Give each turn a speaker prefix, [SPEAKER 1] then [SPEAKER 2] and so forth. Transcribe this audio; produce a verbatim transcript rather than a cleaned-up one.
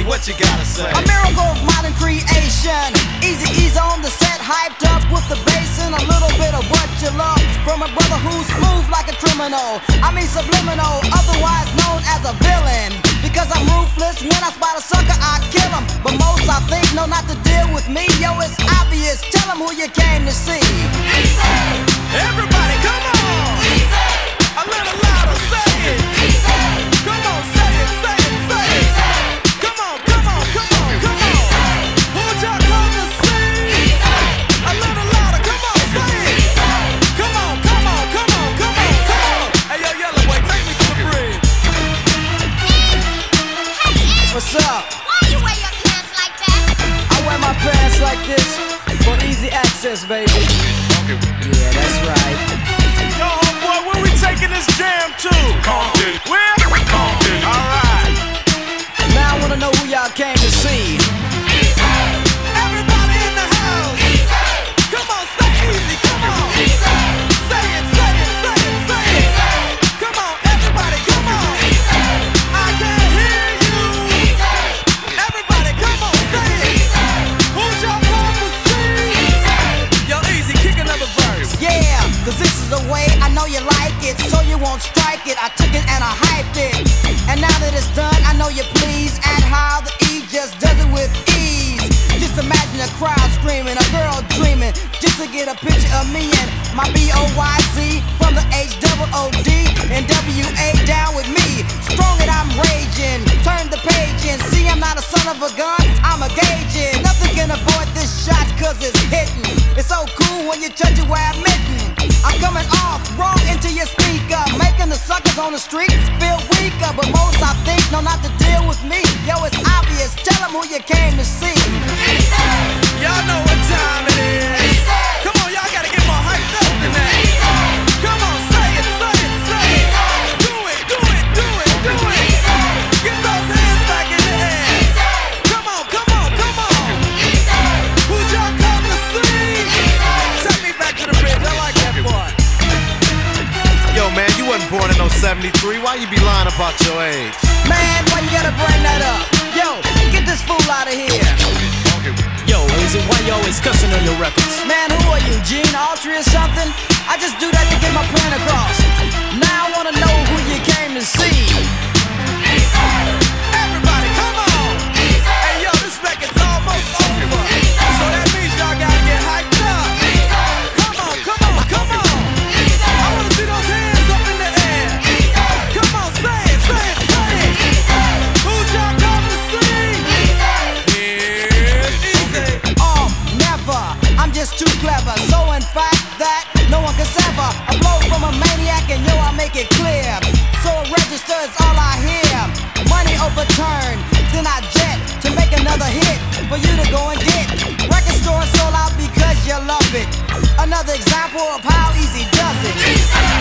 [SPEAKER 1] what you gotta say?
[SPEAKER 2] A miracle of modern creation. Easy E's on the set, hyped up with the bass and a little bit of what you love from a brother who's smooth like a criminal. I mean subliminal, otherwise known as a villain. Because I'm ruthless, when I spot a sucker, I kill him. But most I think know not to deal with me. Yo, it's obvious, tell them who you came to see.
[SPEAKER 1] Easy! Everybody, come on! Easy! A little louder, say it! Easy! Come on, say it, say it, say it! Easy! Come on, come on, come on, come on! Who'd y'all come to see? Easy! A little louder, come on, say it! Easy! Come on, come on, come on, come on, come on! Hey, yo, Yellow Boy, take me to the bridge.
[SPEAKER 2] What's up?
[SPEAKER 3] Why you wear your pants like that?
[SPEAKER 2] I wear my pants like this for easy access, baby. Yeah, that's right.
[SPEAKER 1] Yo, homeboy, where we taking this jam to? Compton. Where? Compton. Alright.
[SPEAKER 2] Now I wanna know who y'all came to see.
[SPEAKER 1] Everybody in the house. Easy. Come on, say easy. Come on. Easy. Say it, say it, say it, say it. Easy. Come on, everybody, come on. Easy. I can't hear you. Easy. Everybody, come on, say it. Easy. Who's y'all come to see? Easy. Yo, Easy, kick another verse.
[SPEAKER 2] Yeah, cause this is the way I know you like it, so you won't strike it. I took it and I hyped it. And now that it's done, I know you're pleased at how the E just does it with ease. Just imagine a crowd screaming, a girl dreaming, just to get a picture of me and my B O Y Z from the H O O D and W A down with me. Strong and I'm raging, turn the page and see I'm not a son of a gun, I'm a gauging. Nothing can avoid this shot cause it's hitting. It's so cool when you touch it where I'm mitten. I'm coming off wrong into your speaker, making the suckers on the street feel weaker. But most I think know not to deal with me. Yo, it's obvious, tell them who you came to see.
[SPEAKER 1] Y'all know what time it is. Come on, y'all gotta get more hyped up than that. Come on, say it, say it, say it. Do it, do it, do it, do it. Get those hands back in the air. Come on, come on, come on. Who'd y'all come to see? Take me back to the bridge, I like that part. Yo, man, you wasn't born in no seventy-three. Why you be lying about your age?
[SPEAKER 2] Man, why you gotta bring that up? Yo, get this fool out of here.
[SPEAKER 4] Yo, Easy, why you always cussing on your records?
[SPEAKER 2] Man, who are you, Gene Autry or something? I just do that to get my point across. Now I wanna know who you came to see.
[SPEAKER 1] Everybody, come on! Hey, yo, this record's almost over. So that means y'all gotta get hyped up. Come on, come on, come on! I wanna see those hands up in the air. Come on, say it, say it, say it. Who'd y'all come to see? Here's Easy.
[SPEAKER 2] Oh, never, I'm just too clever. So in fact that no one can sever a blow from a maniac, and yo, I make it clear. So a register is all I hear. Money overturned, then I jet to make another hit for you to go and get. Record store sold out because you love it. Another example of how easy does it.